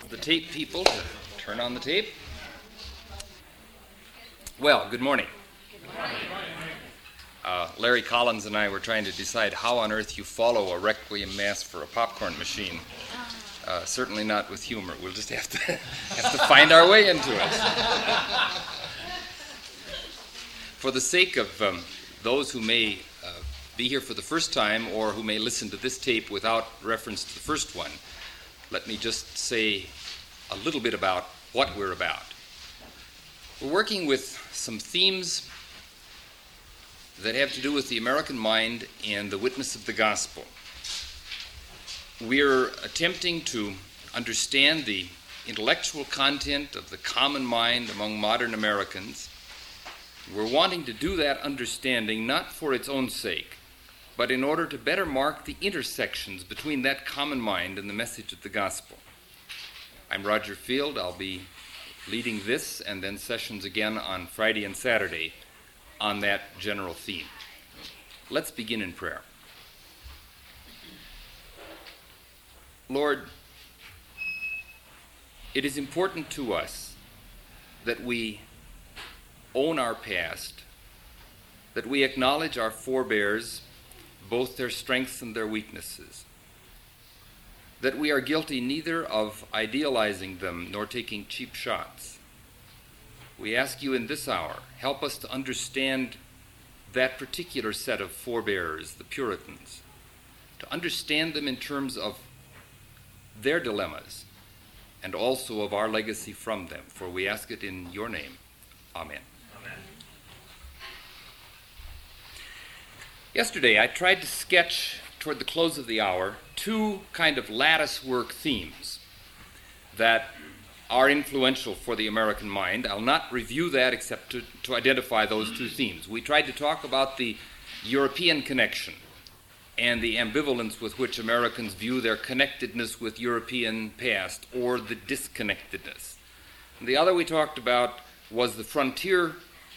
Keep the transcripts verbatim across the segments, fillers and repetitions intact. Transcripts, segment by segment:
the tape people to turn on the tape. Well, good morning. Good morning. Uh, Larry Collins and I were trying to decide how on earth you follow a Requiem Mass for a popcorn machine. Uh, certainly not with humor. We'll just have to have to find our way into it. For the sake of um, those who may uh, be here for the first time or who may listen to this tape without reference to the first one, let me just say a little bit about what we're about. We're working with some themes that have to do with the American mind and the witness of the gospel. We're attempting to understand the intellectual content of the common mind among modern Americans. We're wanting to do that understanding not for its own sake, but in order to better mark the intersections between that common mind and the message of the gospel. I'm Roger Field. I'll be leading this and then sessions again on Friday and Saturday on that general theme. Let's begin in prayer. Lord, it is important to us that we own our past, that we acknowledge our forebears, both their strengths and their weaknesses, that we are guilty neither of idealizing them nor taking cheap shots. We ask you in this hour, help us to understand that particular set of forebears, the Puritans, to understand them in terms of their dilemmas and also of our legacy from them, for we ask it in your name. Amen. Amen. Yesterday I tried to sketch toward the close of the hour two kind of lattice work themes that are influential for the American mind. I'll not review that except to, to identify those two themes. We tried to talk about the European connection and the ambivalence with which Americans view their connectedness with European past or the disconnectedness. And the other we talked about was the frontier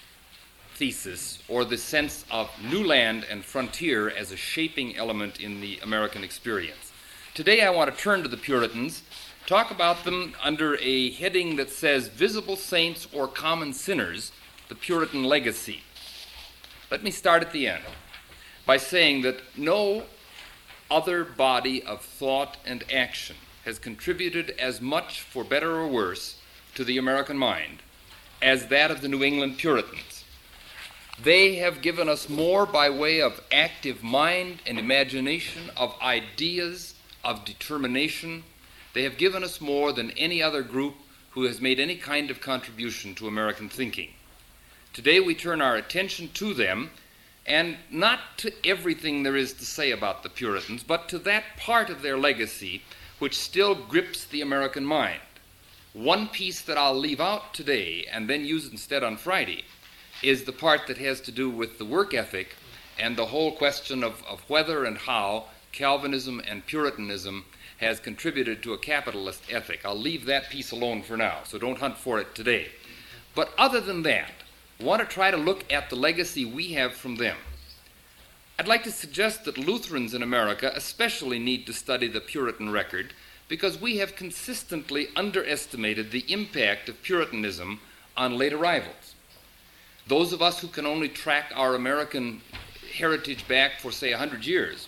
thesis, or the sense of new land and frontier as a shaping element in the American experience. Today I want to turn to the Puritans, talk about them under a heading that says Visible Saints or Common Sinners, the Puritan Legacy. Let me start at the end by saying that no other body of thought and action has contributed as much, for better or worse, to the American mind as that of the New England Puritans. They have given us more by way of active mind and imagination, of ideas, of determination. They have given us more than any other group who has made any kind of contribution to American thinking. Today we turn our attention to them, and not to everything there is to say about the Puritans, but to that part of their legacy which still grips the American mind. One piece that I'll leave out today and then use instead on Friday is the part that has to do with the work ethic and the whole question of, of whether and how Calvinism and Puritanism has contributed to a capitalist ethic. I'll leave that piece alone for now, so don't hunt for it today. But other than that, I want to try to look at the legacy we have from them. I'd like to suggest that Lutherans in America especially need to study the Puritan record because we have consistently underestimated the impact of Puritanism on late arrivals. Those of us who can only track our American heritage back for, say, one hundred years,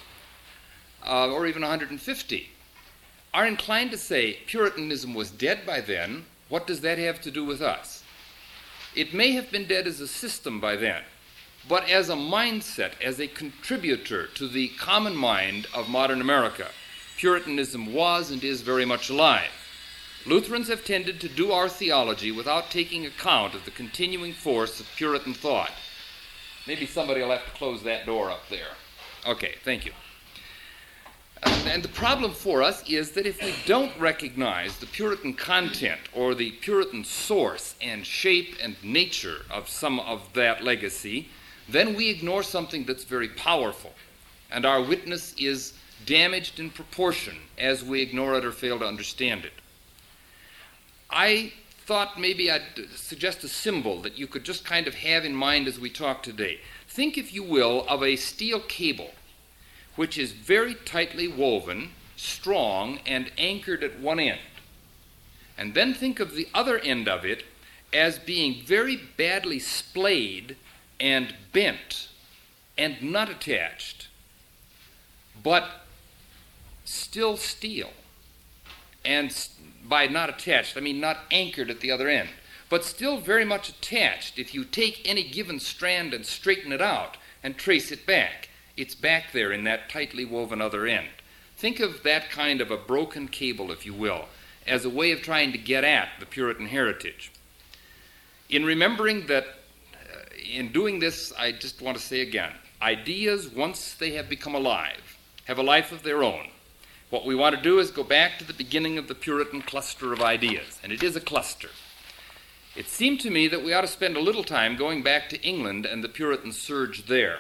uh, or even one hundred fifty, are inclined to say Puritanism was dead by then. What does that have to do with us? It may have been dead as a system by then, but as a mindset, as a contributor to the common mind of modern America, Puritanism was and is very much alive. Lutherans have tended to do our theology without taking account of the continuing force of Puritan thought. Maybe somebody will have to close that door up there. Okay, thank you. And the problem for us is that if we don't recognize the Puritan content or the Puritan source and shape and nature of some of that legacy, then we ignore something that's very powerful. And our witness is damaged in proportion as we ignore it or fail to understand it. I thought maybe I'd suggest a symbol that you could just kind of have in mind as we talk today. Think, if you will, of a steel cable which is very tightly woven, strong, and anchored at one end. And then think of the other end of it as being very badly splayed and bent and not attached, but still steel. And by not attached, I mean not anchored at the other end, but still very much attached. If you take any given strand and straighten it out and trace it back, it's back there in that tightly woven other end. Think of that kind of a broken cable, if you will, as a way of trying to get at the Puritan heritage. In remembering that, uh, in doing this, I just want to say again, ideas, once they have become alive, have a life of their own. What we want to do is go back to the beginning of the Puritan cluster of ideas, and it is a cluster. It seemed to me that we ought to spend a little time going back to England and the Puritan surge there.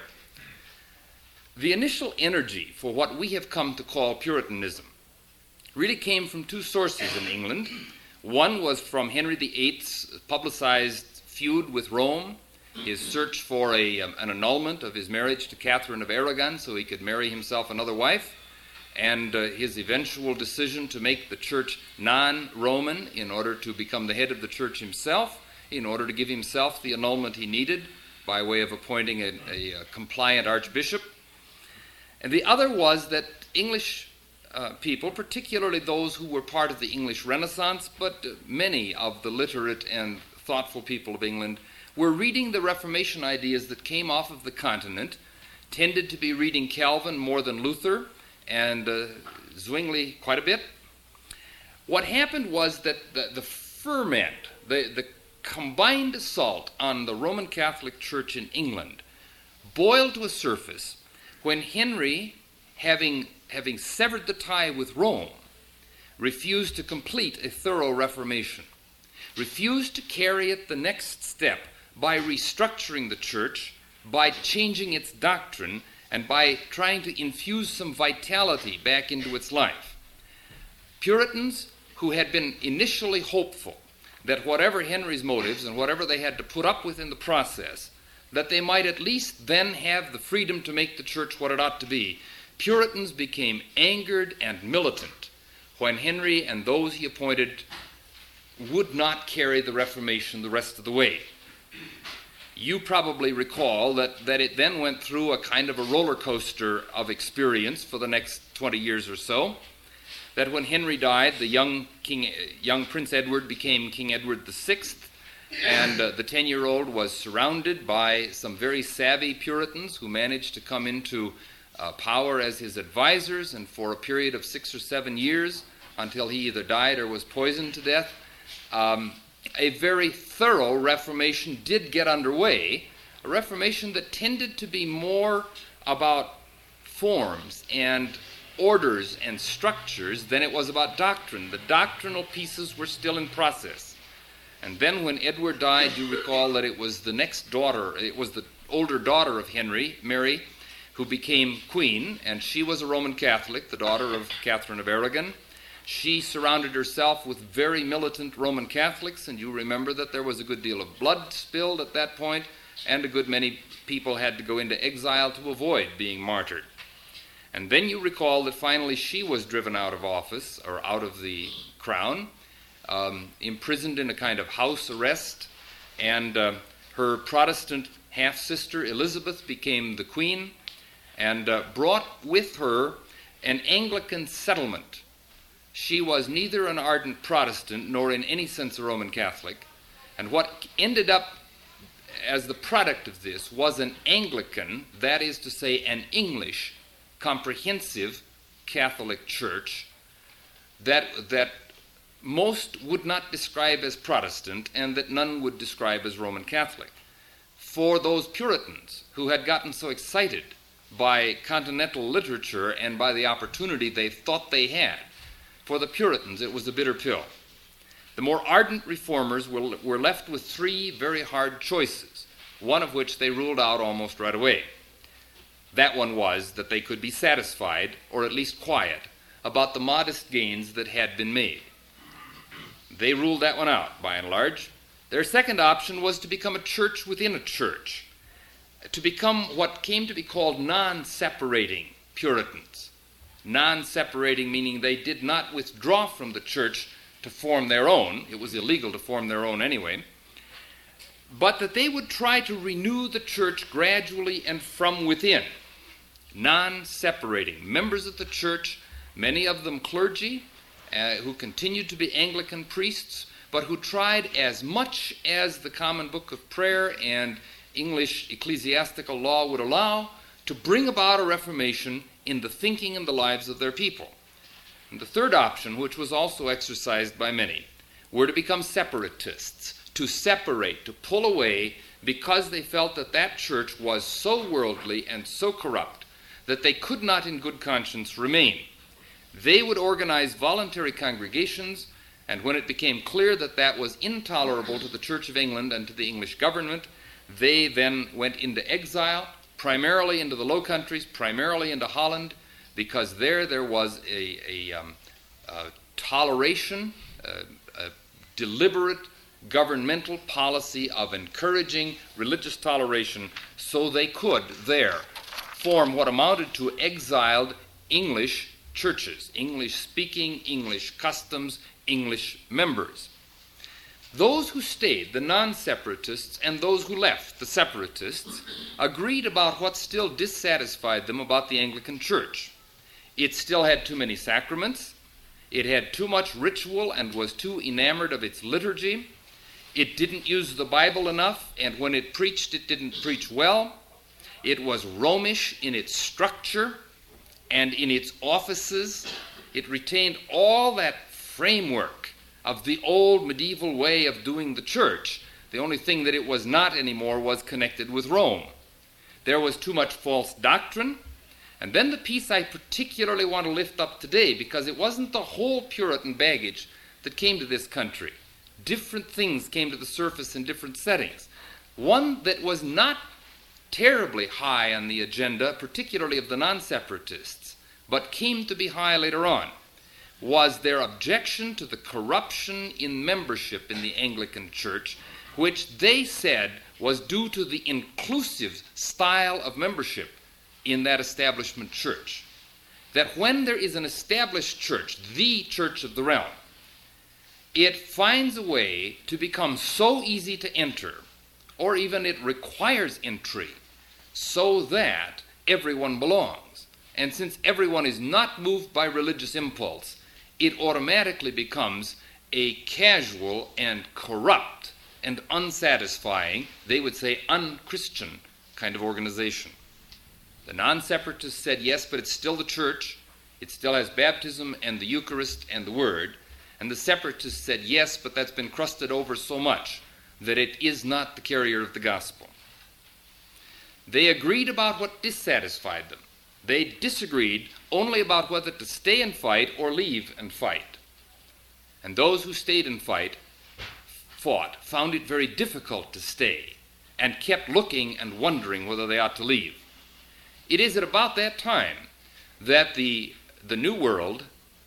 The initial energy for what we have come to call Puritanism really came from two sources in England. One was from Henry the Eighth's publicized feud with Rome, his search for a, um, an annulment of his marriage to Catherine of Aragon so he could marry himself another wife, and uh, his eventual decision to make the church non-Roman in order to become the head of the church himself, in order to give himself the annulment he needed by way of appointing a, a, a compliant archbishop. And the other was that English uh, people, particularly those who were part of the English Renaissance, but uh, many of the literate and thoughtful people of England, were reading the Reformation ideas that came off of the continent, tended to be reading Calvin more than Luther, and uh, Zwingli quite a bit. What happened was that the, the ferment, the, the combined assault on the Roman Catholic Church in England boiled to a surface when Henry, having, having severed the tie with Rome, refused to complete a thorough reformation, refused to carry it the next step by restructuring the church, by changing its doctrine, and by trying to infuse some vitality back into its life. Puritans who had been initially hopeful that whatever Henry's motives and whatever they had to put up with in the process, that they might at least then have the freedom to make the church what it ought to be, Puritans became angered and militant when Henry and those he appointed would not carry the Reformation the rest of the way. You probably recall that, that it then went through a kind of a roller coaster of experience for the next twenty years or so, that when Henry died, the young, King, young Prince Edward became King Edward the Sixth, and uh, the ten-year-old was surrounded by some very savvy Puritans who managed to come into uh, power as his advisors, and for a period of six or seven years, until he either died or was poisoned to death, um, a very thorough Reformation did get underway, a Reformation that tended to be more about forms and orders and structures than it was about doctrine. The doctrinal pieces were still in process. And then when Edward died, you recall that it was the next daughter, it was the older daughter of Henry, Mary, who became queen, and she was a Roman Catholic, the daughter of Catherine of Aragon. She surrounded herself with very militant Roman Catholics, and you remember that there was a good deal of blood spilled at that point, and a good many people had to go into exile to avoid being martyred. And then you recall that finally she was driven out of office, or out of the crown, um, imprisoned in a kind of house arrest, and uh, her Protestant half-sister Elizabeth became the queen, and uh, brought with her an Anglican settlement. She was neither an ardent Protestant nor in any sense a Roman Catholic, and what ended up as the product of this was an Anglican, that is to say an English, comprehensive Catholic church that, that most would not describe as Protestant and that none would describe as Roman Catholic. For those Puritans who had gotten so excited by continental literature and by the opportunity they thought they had, for the Puritans it was a bitter pill. The more ardent reformers were, were left with three very hard choices, one of which they ruled out almost right away. That one was that they could be satisfied, or at least quiet, about the modest gains that had been made. They ruled that one out, by and large. Their second option was to become a church within a church, to become what came to be called non-separating Puritans. Non-separating meaning they did not withdraw from the church to form their own. It was illegal to form their own anyway. But that they would try to renew the church gradually and from within, non-separating. Members of the church, many of them clergy, uh, who continued to be Anglican priests, but who tried as much as the Common Book of Prayer and English ecclesiastical law would allow to bring about a reformation in the thinking and the lives of their people. And the third option, which was also exercised by many, were to become separatists, to separate, to pull away, because they felt that that church was so worldly and so corrupt that they could not in good conscience remain. They would organize voluntary congregations, and when it became clear that that was intolerable to the Church of England and to the English government, they then went into exile, primarily into the Low Countries, primarily into Holland, because there there was a, a, um, a toleration, a, a deliberate governmental policy of encouraging religious toleration, so they could there form what amounted to exiled English churches, English-speaking, English customs, English members. Those who stayed, the non-separatists, and those who left, the separatists, agreed about what still dissatisfied them about the Anglican Church. It still had too many sacraments, it had too much ritual and was too enamored of its liturgy, it didn't use the Bible enough, and when it preached, it didn't preach well, it was Romish in its structure and in its offices. It retained all that framework of the old medieval way of doing the church. The only thing that it was not anymore was connected with Rome. There was too much false doctrine. And then the piece I particularly want to lift up today, because it wasn't the whole Puritan baggage that came to this country. Different things came to the surface in different settings. One that was not terribly high on the agenda, particularly of the non-separatists, but came to be high later on, was their objection to the corruption in membership in the Anglican Church, which they said was due to the inclusive style of membership in that establishment church. That when there is an established church, the church of the realm, it finds a way to become so easy to enter, or even it requires entry, so that everyone belongs. And since everyone is not moved by religious impulse, it automatically becomes a casual and corrupt and unsatisfying, they would say unchristian kind of organization. The non-separatists said, yes, but it's still the church. It still has baptism and the Eucharist and the Word. And the separatists said, yes, but that's been crusted over so much that it is not the carrier of the gospel. They agreed about what dissatisfied them. They disagreed only about whether to stay and fight or leave and fight. And those who stayed and fight, fought, found it very difficult to stay, and kept looking and wondering whether they ought to leave. It is at about that time that the, the New World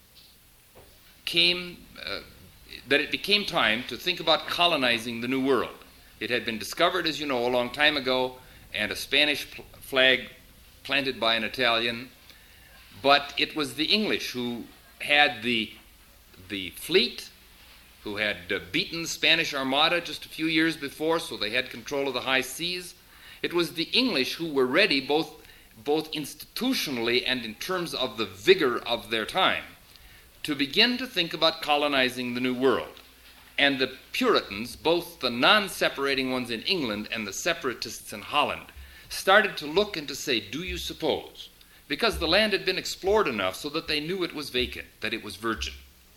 came, uh, that it became time to think about colonizing the New World. It had been discovered, as you know, a long time ago, and a Spanish pl- flag planted by an Italian, but it was the English who had the, the fleet, who had uh, beaten the Spanish Armada just a few years before, so they had control of the high seas. It was the English who were ready, both, both institutionally and in terms of the vigor of their time, to begin to think about colonizing the New World. And the Puritans, both the non-separating ones in England and the separatists in Holland, started to look and to say, do you suppose? Because the land had been explored enough so that they knew it was vacant, that it was virgin.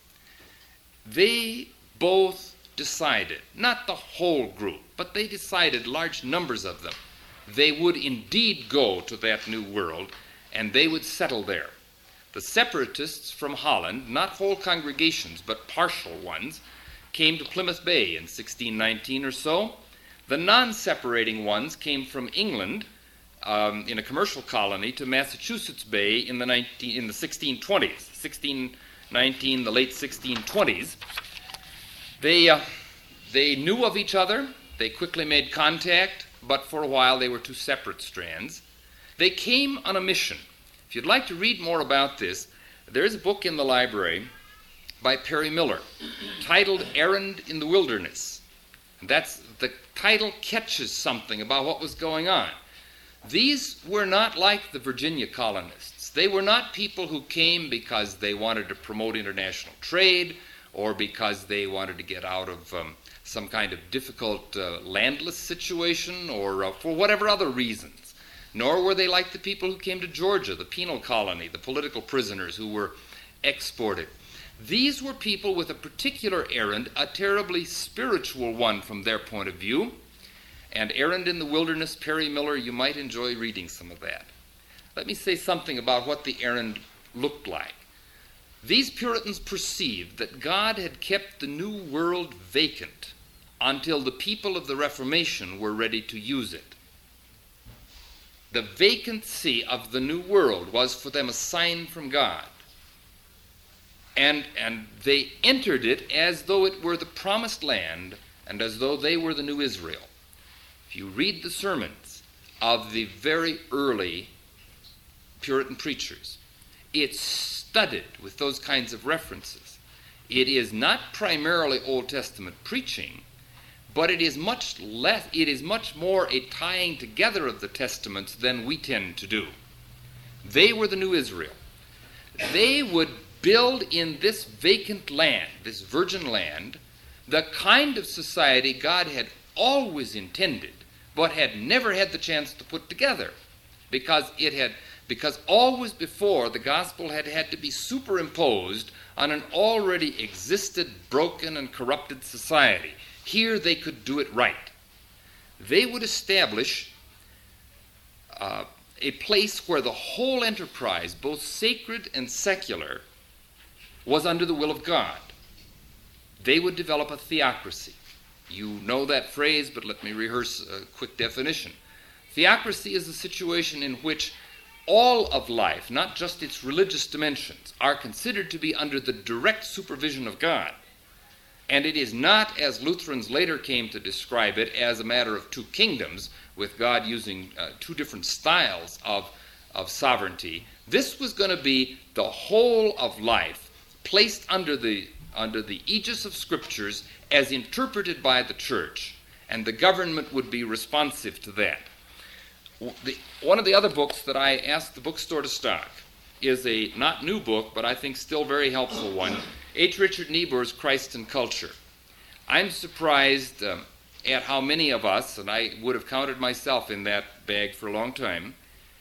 They both decided, not the whole group, but they decided, large numbers of them, they would indeed go to that New World and they would settle there. The separatists from Holland, not whole congregations, but partial ones, came to Plymouth Bay in sixteen nineteen or so. The non-separating ones came from England um, in a commercial colony to Massachusetts Bay in the, nineteen, in the sixteen twenties, sixteen nineteen, the late sixteen twenties. They, uh, they knew of each other. They quickly made contact, but for a while they were two separate strands. They came on a mission. If you'd like to read more about this, there is a book in the library by Perry Miller, titled Errand in the Wilderness. And that's, the title catches something about what was going on. These were not like the Virginia colonists. They were not people who came because they wanted to promote international trade or because they wanted to get out of um, some kind of difficult uh, landless situation or uh, for whatever other reasons. Nor were they like the people who came to Georgia, the penal colony, the political prisoners who were exported. These were people with a particular errand, a terribly spiritual one from their point of view. And Errand in the Wilderness, Perry Miller, you might enjoy reading some of that. Let me say something about what the errand looked like. These Puritans perceived that God had kept the New World vacant until the people of the Reformation were ready to use it. The vacancy of the New World was for them a sign from God. And, and they entered it as though it were the promised land and as though they were the new Israel. If you read the sermons of the very early Puritan preachers, it's studded with those kinds of references. It is not primarily Old Testament preaching, but it is much less, it is much more a tying together of the Testaments than we tend to do. They were the new Israel. They would build in this vacant land, this virgin land, the kind of society God had always intended, but had never had the chance to put together, because it had, because always before the gospel had had to be superimposed on an already existed, broken, and corrupted society. Here they could do it right. They would establish uh, a place where the whole enterprise, both sacred and secular, was under the will of God. They would develop a theocracy. You know that phrase, but let me rehearse a quick definition. Theocracy is a situation in which all of life, not just its religious dimensions, are considered to be under the direct supervision of God. And it is not, as Lutherans later came to describe it, as a matter of two kingdoms, with God using uh, two different styles of, of sovereignty. This was going to be the whole of life placed under the, under the aegis of Scriptures as interpreted by the church, and the government would be responsive to that. The, one of the other books that I asked the bookstore to stock is a not new book, but I think still very helpful one, H. Richard Niebuhr's Christ and Culture. I'm surprised um, at how many of us, and I would have counted myself in that bag for a long time,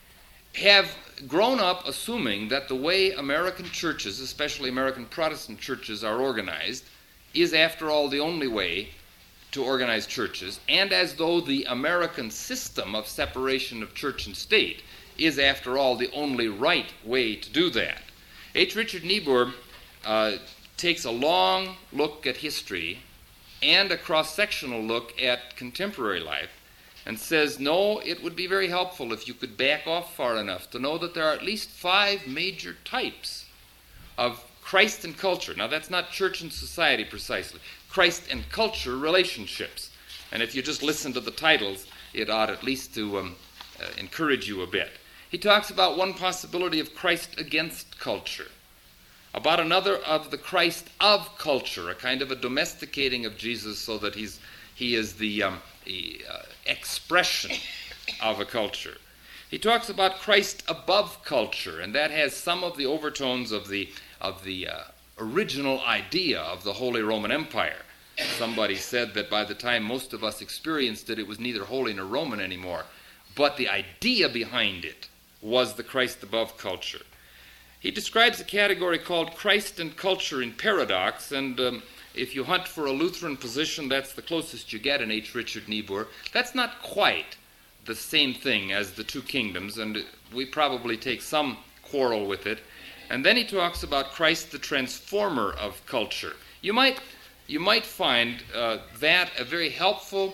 have grown up assuming that the way American churches, especially American Protestant churches, are organized is, after all, the only way to organize churches, and as though the American system of separation of church and state is, after all, the only right way to do that. H. Richard Niebuhr uh, takes a long look at history and a cross-sectional look at contemporary life and says, no, it would be very helpful if you could back off far enough to know that there are at least five major types of Christ and culture. Now, that's not church and society precisely. Christ and culture relationships. And if you just listen to the titles, it ought at least to um, uh, encourage you a bit. He talks about one possibility of Christ against culture, about another of the Christ of culture, a kind of a domesticating of Jesus so that he's he is the, um, the uh, expression of a culture. He talks about Christ above culture, and that has some of the overtones of the of the uh, original idea of the Holy Roman Empire. Somebody said that by the time most of us experienced it, it was neither holy nor Roman anymore. But the idea behind it was the Christ above culture. He describes a category called Christ and culture in paradox, and um, if you hunt for a Lutheran position, that's the closest you get in H. Richard Niebuhr. That's not quite the same thing as the two kingdoms, and we probably take some quarrel with it. And then he talks about Christ the transformer of culture. You might, you might find uh, that a very helpful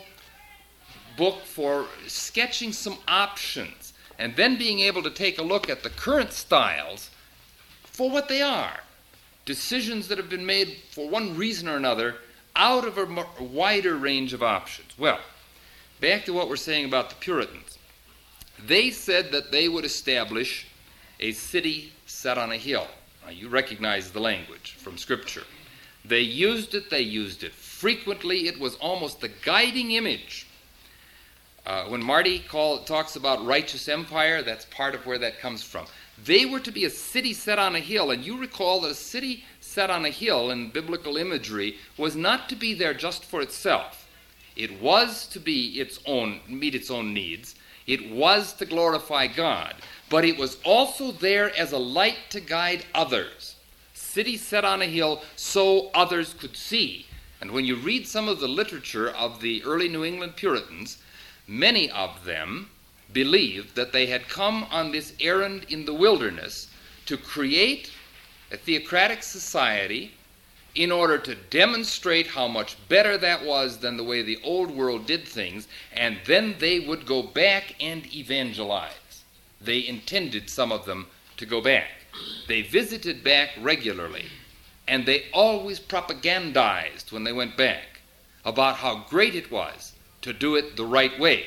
book for sketching some options and then being able to take a look at the current styles for what they are. Decisions that have been made for one reason or another out of a more, wider range of options. Well, back to what we're saying about the Puritans. They said that they would establish a city set on a hill. Now, you recognize the language from Scripture. They used it, they used it frequently. It was almost the guiding image. Uh, when Marty call, talks about righteous empire, that's part of where that comes from. They were to be a city set on a hill, and you recall that a city set on a hill in biblical imagery was not to be there just for itself. It was to be its own, meet its own needs. It was to glorify God, but it was also there as a light to guide others. City set on a hill so others could see. And when you read some of the literature of the early New England Puritans, many of them believed that they had come on this errand in the wilderness to create a theocratic society in order to demonstrate how much better that was than the way the old world did things, and then they would go back and evangelize. They intended, some of them, to go back. They visited back regularly, and they always propagandized when they went back about how great it was to do it the right way.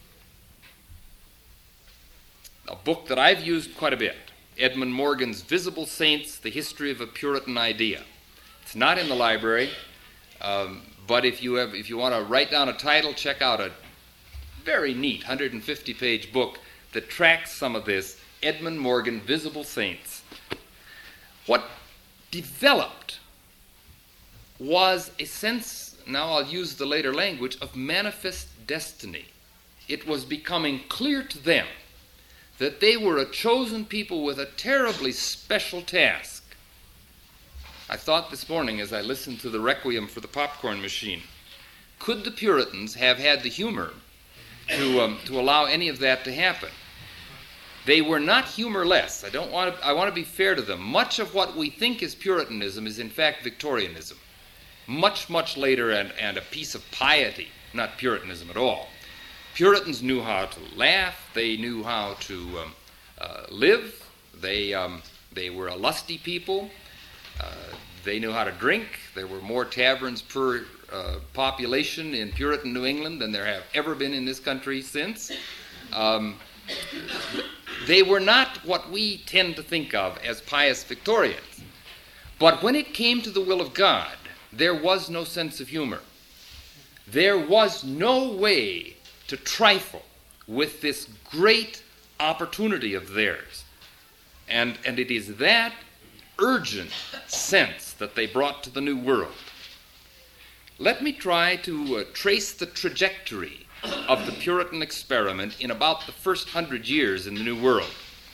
A book that I've used quite a bit, Edmund Morgan's Visible Saints, The History of a Puritan Idea. It's not in the library, um, but if you have, if you want to write down a title, check out a very neat one hundred fifty page book that tracks some of this, Edmund Morgan, Visible Saints. What developed was a sense, now I'll use the later language, of manifest destiny. It was becoming clear to them that they were a chosen people with a terribly special task. I thought this morning as I listened to the Requiem for the Popcorn Machine, could the Puritans have had the humor to, um, to allow any of that to happen? They were not humorless. I don't want to, I want to be fair to them. Much of what we think is Puritanism is in fact Victorianism. Much, much later, and, and a piece of piety, not Puritanism at all. Puritans knew how to laugh. They knew how to um, uh, live. They, um, they were a lusty people. Uh, they knew how to drink. There were more taverns per uh, population in Puritan New England than there have ever been in this country since. Um, they were not what we tend to think of as pious Victorians. But when it came to the will of God, there was no sense of humor. There was no way to trifle with this great opportunity of theirs. And, and it is that urgent sense that they brought to the New World. Let me try to uh, trace the trajectory of the Puritan experiment in about the first hundred years in the New World.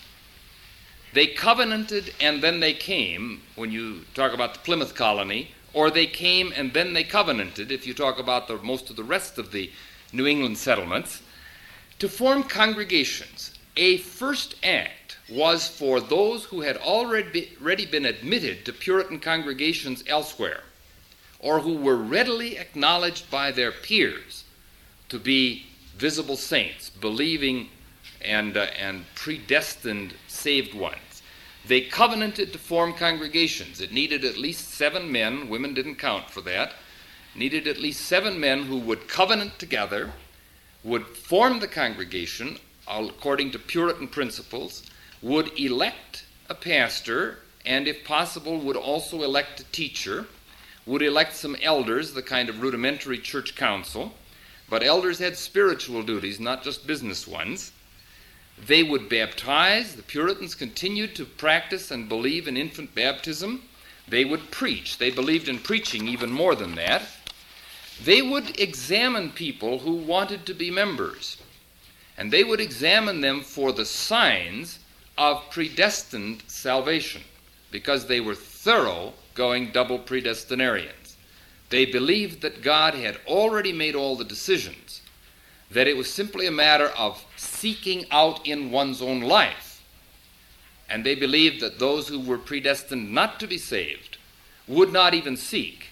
They covenanted and then they came, when you talk about the Plymouth colony, or they came and then they covenanted, if you talk about the, most of the rest of the New England settlements, to form congregations. A first act was for those who had already already been admitted to Puritan congregations elsewhere, or who were readily acknowledged by their peers to be visible saints, believing and, uh, and predestined saved ones. They covenanted to form congregations. It needed at least seven men. Women didn't count for that. Needed at least seven men who would covenant together, would form the congregation according to Puritan principles, would elect a pastor, and if possible would also elect a teacher, would elect some elders, the kind of rudimentary church council, but elders had spiritual duties, not just business ones. They would baptize. The Puritans continued to practice and believe in infant baptism. They would preach. They believed in preaching even more than that. They would examine people who wanted to be members, and they would examine them for the signs of predestined salvation, because they were thorough-going double predestinarians. They believed that God had already made all the decisions, that it was simply a matter of seeking out in one's own life. And they believed that those who were predestined not to be saved would not even seek.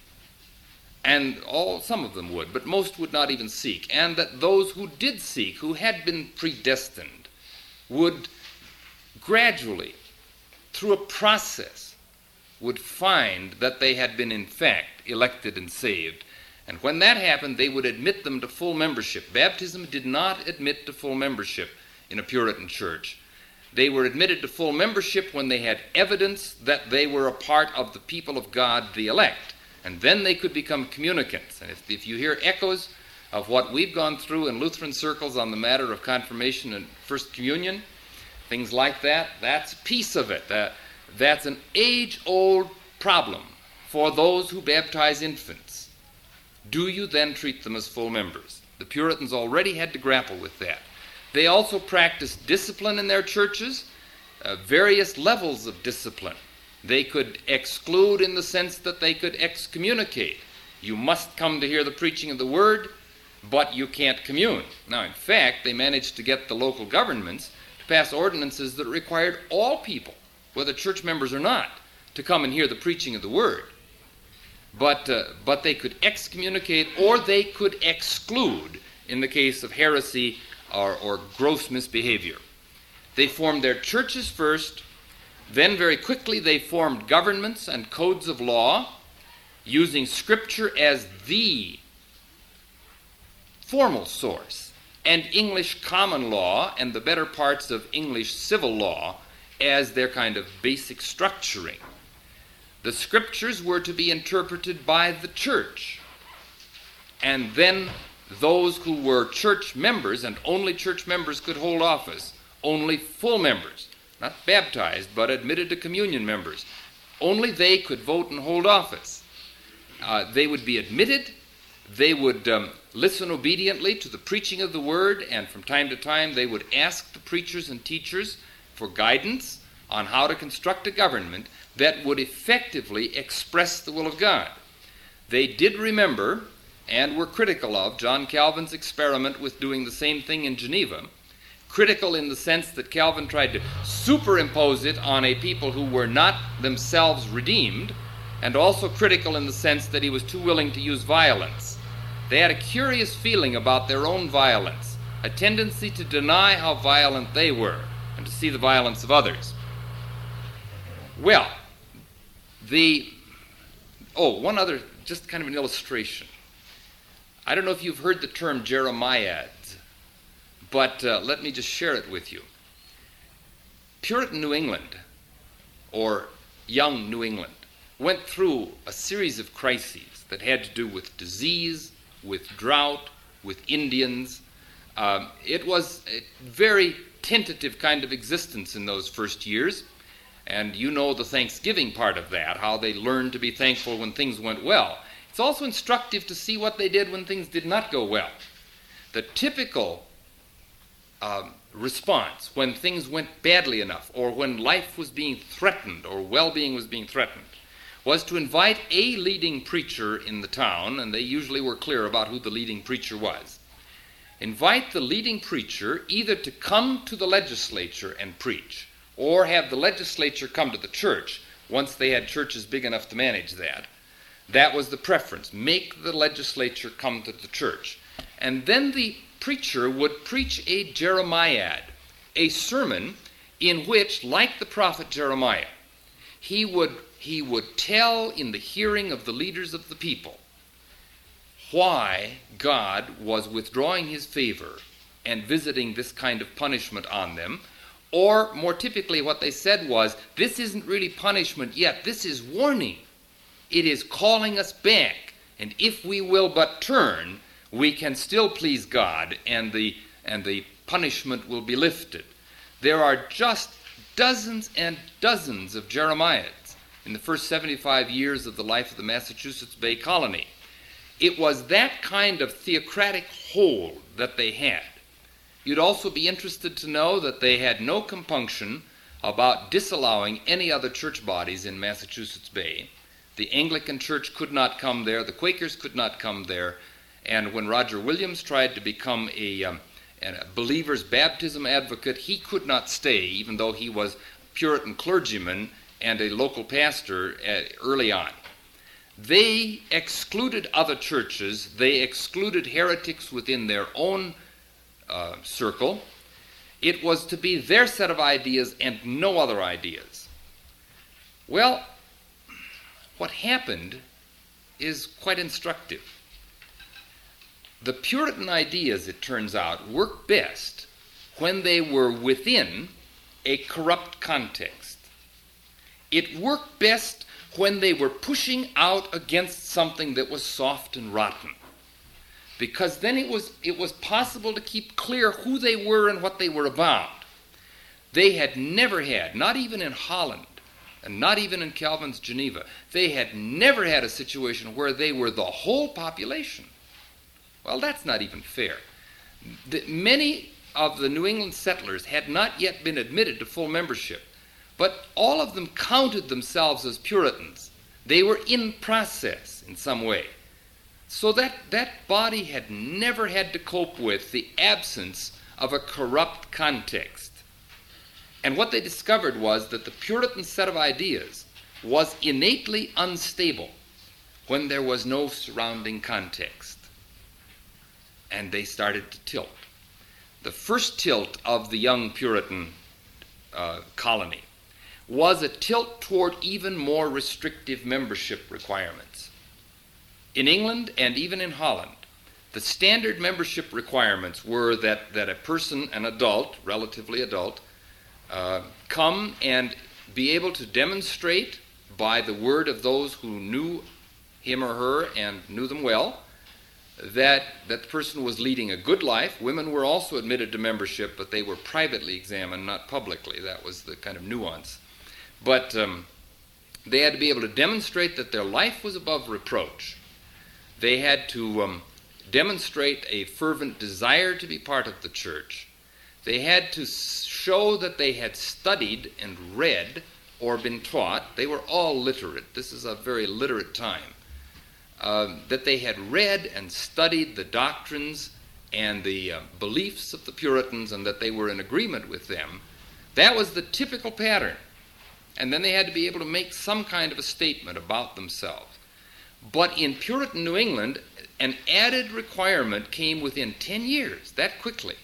And all, some of them would, but most would not even seek. And that those who did seek, who had been predestined, would gradually, through a process, would find that they had been in fact elected and saved. And when that happened, they would admit them to full membership. Baptism did not admit to full membership in a Puritan church. They were admitted to full membership when they had evidence that they were a part of the people of God, the elect. And then they could become communicants. And if, if you hear echoes of what we've gone through in Lutheran circles on the matter of confirmation and First Communion, things like that, that's a piece of it. That, that's an age-old problem for those who baptize infants. Do you then treat them as full members? The Puritans already had to grapple with that. They also practiced discipline in their churches, uh, various levels of discipline. They could exclude in the sense that they could excommunicate. You must come to hear the preaching of the word, but you can't commune. Now, in fact, they managed to get the local governments to pass ordinances that required all people, whether church members or not, to come and hear the preaching of the word. But, uh, but they could excommunicate or they could exclude in the case of heresy or, or gross misbehavior. They formed their churches first, then very quickly they formed governments and codes of law using Scripture as the formal source, and English common law and the better parts of English civil law as their kind of basic structuring. The Scriptures were to be interpreted by the church, and then those who were church members, and only church members could hold office, only full members, not baptized, but admitted to communion members, only they could vote and hold office. Uh, they would be admitted, they would um, listen obediently to the preaching of the word, and from time to time they would ask the preachers and teachers for guidance on how to construct a government that would effectively express the will of God. They did remember and were critical of John Calvin's experiment with doing the same thing in Geneva, critical in the sense that Calvin tried to superimpose it on a people who were not themselves redeemed, and also critical in the sense that he was too willing to use violence. They had a curious feeling about their own violence, a tendency to deny how violent they were and to see the violence of others. Well, the, oh, one other, just kind of an illustration. I don't know if you've heard the term Jeremiads, but uh, let me just share it with you. Puritan New England, or young New England, went through a series of crises that had to do with disease, with drought, with Indians. Um, it was a very tentative kind of existence in those first years. And you know the Thanksgiving part of that, how they learned to be thankful when things went well. It's also instructive to see what they did when things did not go well. The typical um, response when things went badly enough, or when life was being threatened, or well-being was being threatened, was to invite a leading preacher in the town, and they usually were clear about who the leading preacher was. Invite the leading preacher either to come to the legislature and preach, or have the legislature come to the church once they had churches big enough to manage that. That was the preference. Make the legislature come to the church. And then the preacher would preach a Jeremiad, a sermon in which, like the prophet Jeremiah, he would, he would tell in the hearing of the leaders of the people why God was withdrawing his favor and visiting this kind of punishment on them. Or, more typically, what they said was, this isn't really punishment yet, this is warning. It is calling us back, and if we will but turn, we can still please God, and the, and the punishment will be lifted. There are just dozens and dozens of Jeremiads in the first seventy-five years of the life of the Massachusetts Bay Colony. It was that kind of theocratic hold that they had. You'd also be interested to know that they had no compunction about disallowing any other church bodies in Massachusetts Bay. The Anglican Church could not come there, the Quakers could not come there, and when Roger Williams tried to become a, um, a believer's baptism advocate, he could not stay, even though he was Puritan clergyman and a local pastor uh, early on. They excluded other churches, they excluded heretics within their own Uh, circle. It was to be their set of ideas and no other ideas. Well, what happened is quite instructive. The Puritan ideas, it turns out, worked best when they were within a corrupt context. It worked best when they were pushing out against something that was soft and rotten, because then it was, it was possible to keep clear who they were and what they were about. They had never had, not even in Holland, and not even in Calvin's Geneva, they had never had a situation where they were the whole population. Well, that's not even fair. The, many of the New England settlers had not yet been admitted to full membership, but all of them counted themselves as Puritans. They were in process in some way. So that, that body had never had to cope with the absence of a corrupt context. And what they discovered was that the Puritan set of ideas was innately unstable when there was no surrounding context. And they started to tilt. The first tilt of the young Puritan uh, colony was a tilt toward even more restrictive membership requirements. In England and even in Holland, the standard membership requirements were that, that a person, an adult, relatively adult, uh, come and be able to demonstrate by the word of those who knew him or her and knew them well, that, that the person was leading a good life. Women were also admitted to membership, but they were privately examined, not publicly. That was the kind of nuance. But um, they had to be able to demonstrate that their life was above reproach. They had to um, demonstrate a fervent desire to be part of the church. They had to show that they had studied and read or been taught. They were all literate. This is a very literate time. Uh, that they had read and studied the doctrines and the uh, beliefs of the Puritans, and that they were in agreement with them. That was the typical pattern. And then they had to be able to make some kind of a statement about themselves. But in Puritan New England, an added requirement came within ten years, that quickly.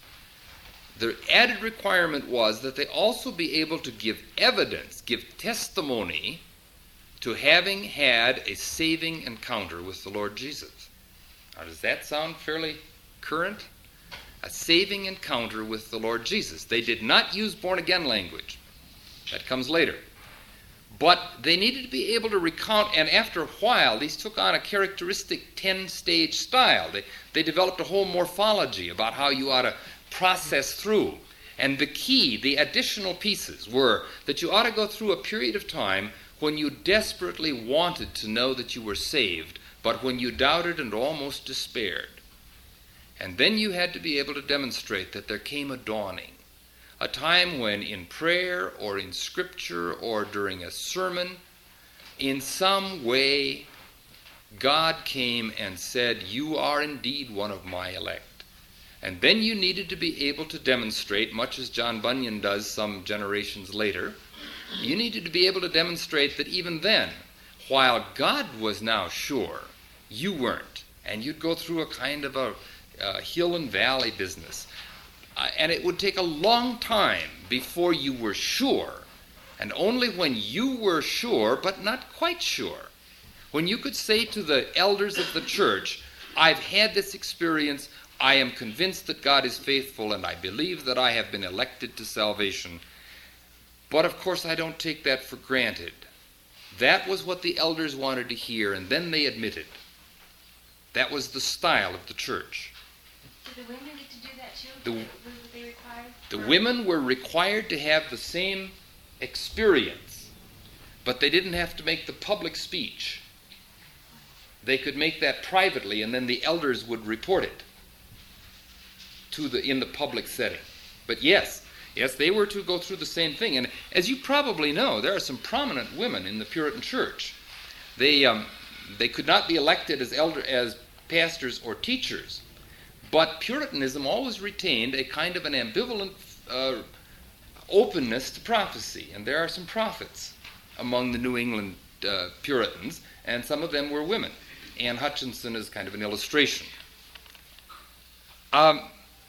The added requirement was that they also be able to give evidence, give testimony to having had a saving encounter with the Lord Jesus. Now, does that sound fairly current? A saving encounter with the Lord Jesus. They did not use born-again language. That comes later. But they needed to be able to recount, and after a while, these took on a characteristic ten-stage style. They, they developed a whole morphology about how you ought to process through. And the key, the additional pieces, were that you ought to go through a period of time when you desperately wanted to know that you were saved, but when you doubted and almost despaired. And then you had to be able to demonstrate that there came a dawning, a time when in prayer or in scripture or during a sermon, in some way, God came and said, "You are indeed one of my elect." And then you needed to be able to demonstrate, much as John Bunyan does some generations later, you needed to be able to demonstrate that even then, while God was now sure, you weren't. And you'd go through a kind of a, a hill and valley business. Uh, and it would take a long time before you were sure. And only when you were sure, but not quite sure, when you could say to the elders of the church, "I've had this experience, I am convinced that God is faithful, and I believe that I have been elected to salvation. But of course I don't take that for granted." That was what the elders wanted to hear, and then they admitted. That was the style of the church. Did the women get to do that too? The, was they required? the women were required to have the same experience, but they didn't have to make the public speech. They could make that privately, and then the elders would report it to the in the public setting. But yes, yes, they were to go through the same thing. And as you probably know, there are some prominent women in the Puritan church. They um, they could not be elected as elder as pastors or teachers, but Puritanism always retained a kind of an ambivalent uh, openness to prophecy. And there are some prophets among the New England uh, Puritans, and some of them were women. Anne Hutchinson is kind of an illustration. Um,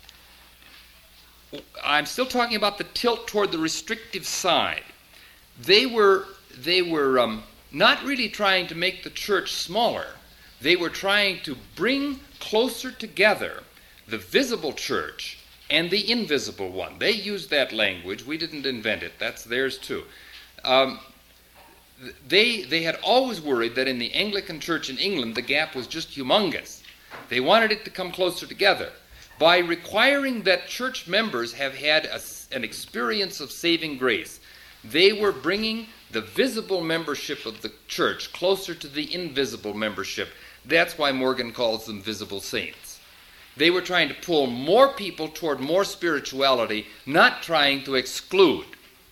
I'm still talking about the tilt toward the restrictive side. They were, they were um, not really trying to make the church smaller. They were trying to bring closer together the visible church and the invisible one. They used that language. We didn't invent it. That's theirs too. Um, they, they had always worried that in the Anglican Church in England, the gap was just humongous. They wanted it to come closer together. By requiring that church members have had a, an experience of saving grace, they were bringing the visible membership of the church closer to the invisible membership. That's why Morgan calls them visible saints. They were trying to pull more people toward more spirituality, not trying to exclude.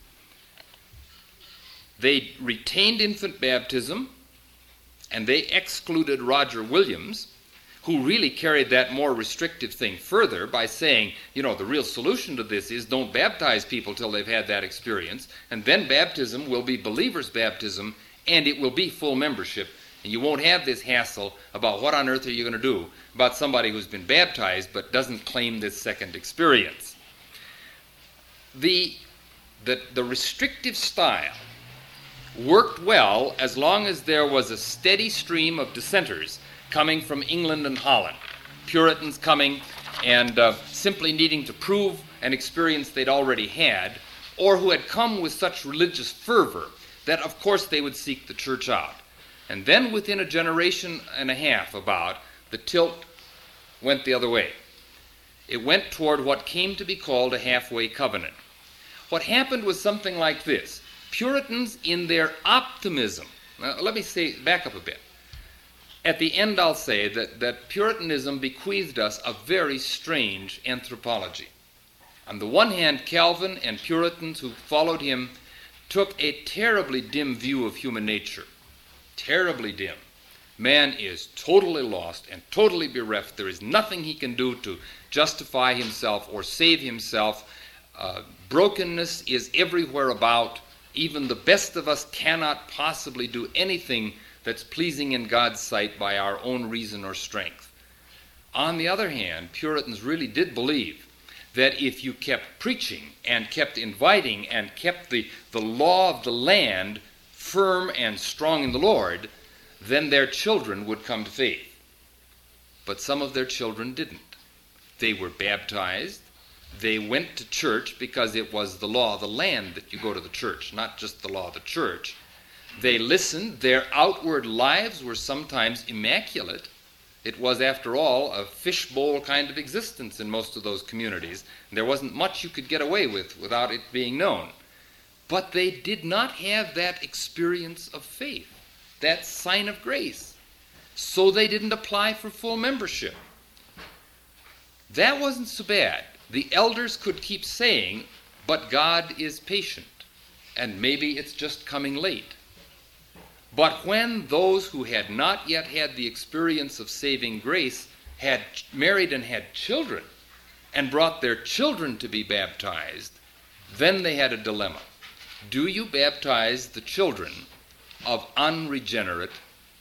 They retained infant baptism, and they excluded Roger Williams, who really carried that more restrictive thing further by saying, you know, the real solution to this is don't baptize people till they've had that experience, and then baptism will be believer's baptism, and it will be full membership, and you won't have this hassle about what on earth are you going to do about somebody who's been baptized but doesn't claim this second experience. The, the, the restrictive style worked well as long as there was a steady stream of dissenters coming from England and Holland, Puritans coming and uh, simply needing to prove an experience they'd already had, or who had come with such religious fervor that of course they would seek the church out. And then within a generation and a half about, the tilt went the other way. It went toward what came to be called a halfway covenant. What happened was something like this. Puritans, in their optimism, now let me say, back up a bit. At the end, I'll say that, that Puritanism bequeathed us a very strange anthropology. On the one hand, Calvin and Puritans who followed him took a terribly dim view of human nature. Terribly dim. Man is totally lost and totally bereft. There is nothing he can do to justify himself or save himself. Uh, brokenness is everywhere about. Even the best of us cannot possibly do anything that's pleasing in God's sight by our own reason or strength. On the other hand, Puritans really did believe that if you kept preaching and kept inviting and kept the, the law of the land firm and strong in the Lord, then their children would come to faith. But some of their children didn't. They were baptized. They went to church because it was the law of the land that you go to the church, not just the law of the church. They listened. Their outward lives were sometimes immaculate. It was, after all, a fishbowl kind of existence in most of those communities. There wasn't much you could get away with without it being known. But they did not have that experience of faith, that sign of grace. So they didn't apply for full membership. That wasn't so bad. The elders could keep saying, but God is patient, and maybe it's just coming late. But when those who had not yet had the experience of saving grace had married and had children and brought their children to be baptized, then they had a dilemma. Do you baptize the children of unregenerate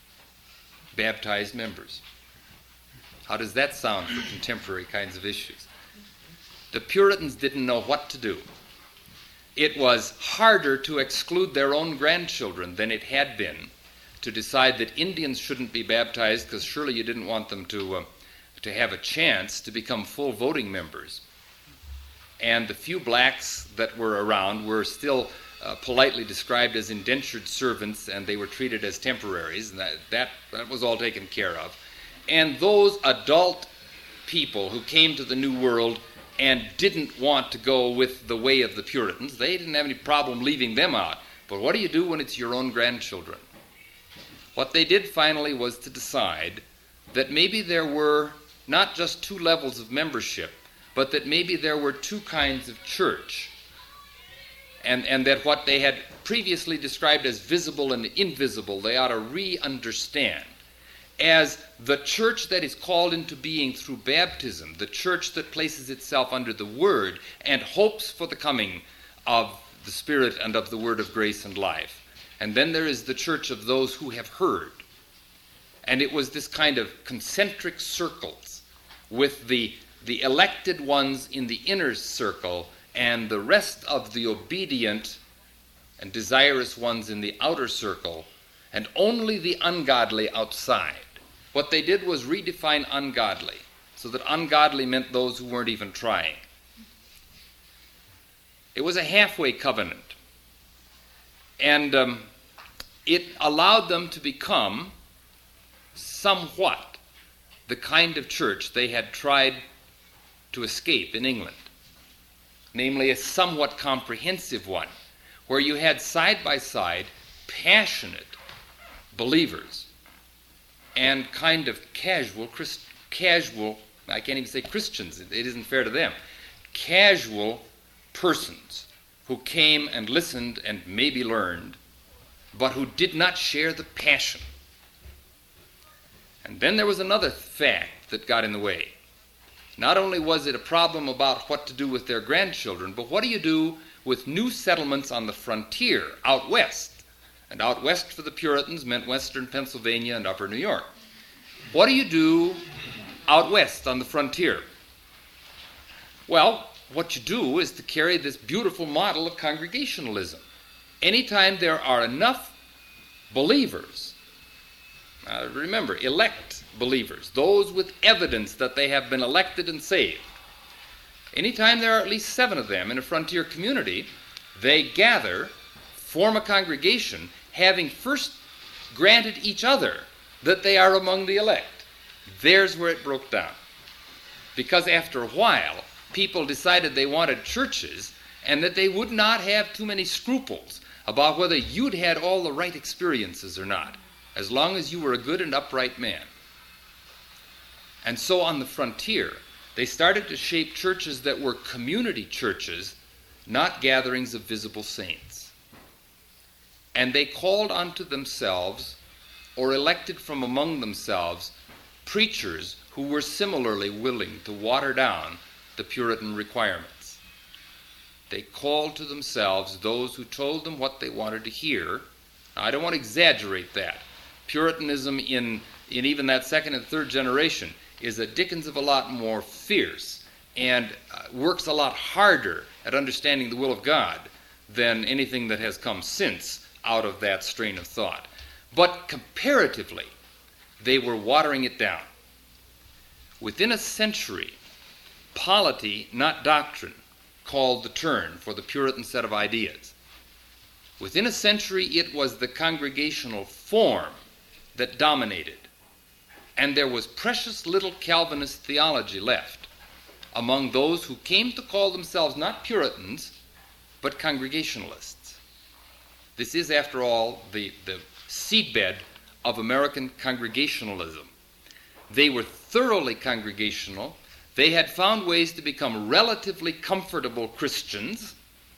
baptized members? How does that sound for contemporary kinds of issues? The Puritans didn't know what to do. It was harder to exclude their own grandchildren than it had been to decide that Indians shouldn't be baptized because surely you didn't want them to, uh, to have a chance to become full voting members. And the few blacks that were around were still uh, politely described as indentured servants, and they were treated as temporaries, and that, that, that was all taken care of. And those adult people who came to the New World and didn't want to go with the way of the Puritans, they didn't have any problem leaving them out. But what do you do when it's your own grandchildren? What they did finally was to decide that maybe there were not just two levels of membership, but that maybe there were two kinds of church. And, and that what they had previously described as visible and invisible, they ought to re-understand as the church that is called into being through baptism, the church that places itself under the Word and hopes for the coming of the Spirit and of the Word of grace and life. And then there is the church of those who have heard. And it was this kind of concentric circles with the, the elected ones in the inner circle and the rest of the obedient and desirous ones in the outer circle, and only the ungodly outside. What they did was redefine ungodly, so that ungodly meant those who weren't even trying. It was a halfway covenant. And um, it allowed them to become somewhat the kind of church they had tried to escape in England, namely a somewhat comprehensive one, where you had side by side passionate believers and kind of casual, Christ, casual, I can't even say Christians, it, it isn't fair to them, casual persons who came and listened and maybe learned, but who did not share the passion. And then there was another fact that got in the way. Not only was it a problem about what to do with their grandchildren, but what do you do with new settlements on the frontier out west? And out west for the Puritans meant western Pennsylvania and upper New York. What do you do out west on the frontier? Well, what you do is to carry this beautiful model of congregationalism. Anytime there are enough believers, uh, remember, elect believers, those with evidence that they have been elected and saved, anytime there are at least seven of them in a frontier community, they gather, form a congregation, having first granted each other that they are among the elect. There's where it broke down. Because after a while, people decided they wanted churches and that they would not have too many scruples about whether you'd had all the right experiences or not, as long as you were a good and upright man. And so on the frontier, they started to shape churches that were community churches, not gatherings of visible saints. And they called unto themselves, or elected from among themselves, preachers who were similarly willing to water down the Puritan requirements. They called to themselves those who told them what they wanted to hear. Now, I don't want to exaggerate that. Puritanism in, in even that second and third generation is a dickens of a lot more fierce and uh, works a lot harder at understanding the will of God than anything that has come since out of that strain of thought. But comparatively, they were watering it down. Within a century, polity, not doctrine, called the turn for the Puritan set of ideas. Within a century, it was the congregational form that dominated, and there was precious little Calvinist theology left among those who came to call themselves not Puritans, but Congregationalists. This is, after all, the, the seedbed of American Congregationalism. They were thoroughly congregational. They had found ways to become relatively comfortable Christians,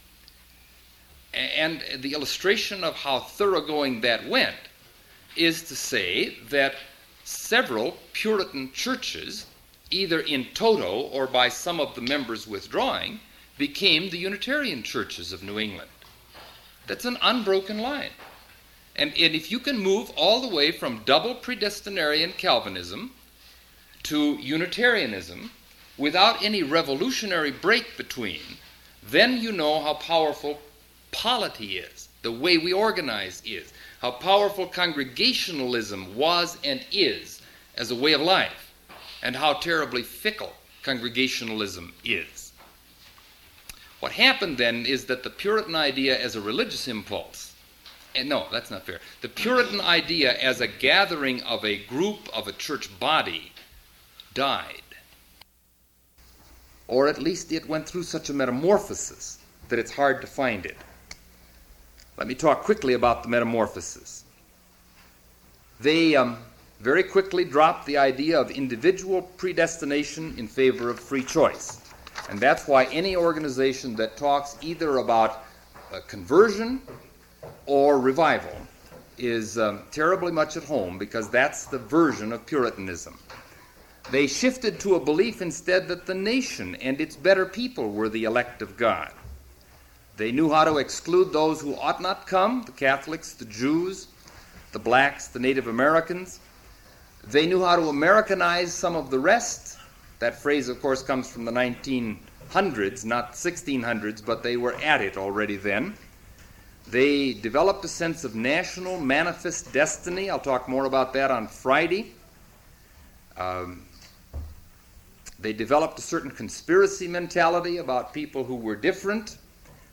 and the illustration of how thoroughgoing that went is to say that several Puritan churches, either in toto or by some of the members withdrawing, became the Unitarian churches of New England. That's an unbroken line. And, and if you can move all the way from double predestinarian Calvinism to Unitarianism without any revolutionary break between, then you know how powerful polity is, the way we organize is, how powerful congregationalism was and is as a way of life, and how terribly fickle congregationalism is. What happened then is that the Puritan idea as a religious impulse, and no, that's not fair, the Puritan idea as a gathering of a group of a church body died. Or at least it went through such a metamorphosis that it's hard to find it. Let me talk quickly about the metamorphosis. They um, very quickly dropped the idea of individual predestination in favor of free choice. And that's why any organization that talks either about uh, conversion or revival is um, terribly much at home, because that's the version of Puritanism. They shifted to a belief instead that the nation and its better people were the elect of God. They knew how to exclude those who ought not come, the Catholics, the Jews, the blacks, the Native Americans. They knew how to Americanize some of the rest. That phrase, of course, comes from the nineteen hundreds, not sixteen hundreds, but they were at it already then. They developed a sense of national manifest destiny. I'll talk more about that on Friday. Um, they developed a certain conspiracy mentality about people who were different.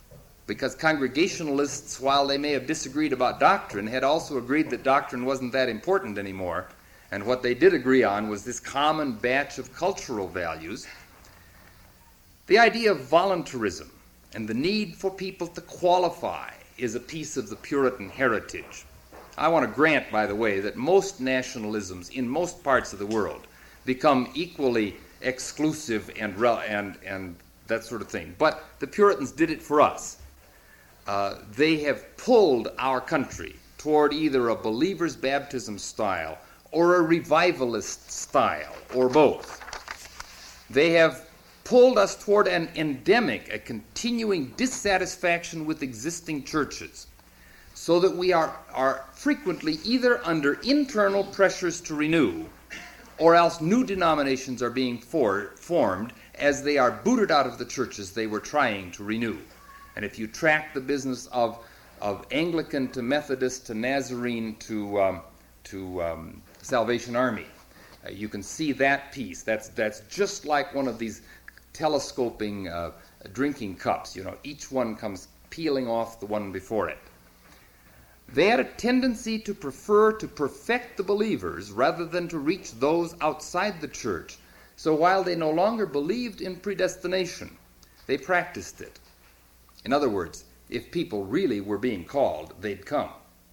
because Congregationalists, while they may have disagreed about doctrine, had also agreed that doctrine wasn't that important anymore, and what they did agree on was this common batch of cultural values. The idea of voluntarism and the need for people to qualify is a piece of the Puritan heritage. I want to grant, by the way, that most nationalisms in most parts of the world become equally exclusive and and and that sort of thing. But the Puritans did it for us. Uh, they have pulled our country toward either a believer's baptism style or a revivalist style, or both. They have pulled us toward an endemic, a continuing dissatisfaction with existing churches, so that we are, are frequently either under internal pressures to renew, or else new denominations are being for, formed as they are booted out of the churches they were trying to renew. And if you track the business of, of Anglican to Methodist to Nazarene to, um, to um, Salvation Army, uh, you can see that piece. That's, that's just like one of these telescoping uh, drinking cups. You know, each one comes peeling off the one before it. They had a tendency to prefer to perfect the believers rather than to reach those outside the church. So while they no longer believed in predestination, they practiced it. In other words, if people really were being called, they'd come.